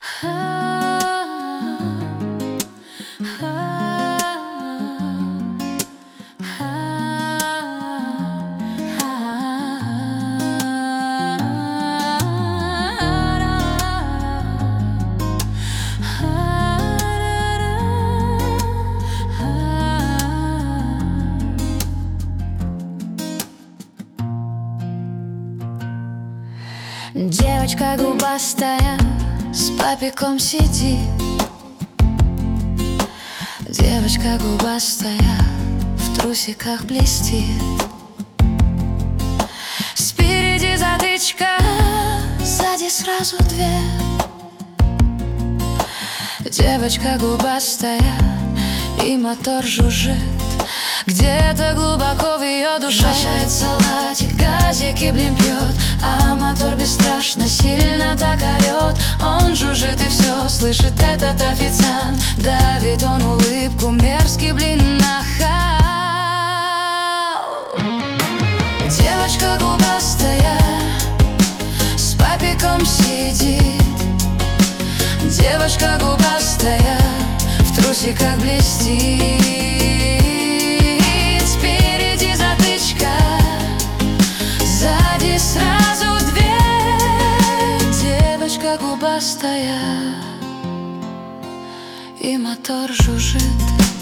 Девочка губастая с папиком сидит. Девочка губастая в трусиках блестит. Спереди затычка, сзади сразу две. Девочка губастая и мотор жужжит. Где-то глубоко в ее душе вращает салатик, газики блин пьет, а мотор бесстрашно сильно так орет. Он жужжит и все слышит этот официант. Давит он улыбку, мерзкий блин нахал. Девочка губастая с папиком сидит. Девочка губастая в трусиках блестит. Сразу две. Девочка губастая и мотор жужжит.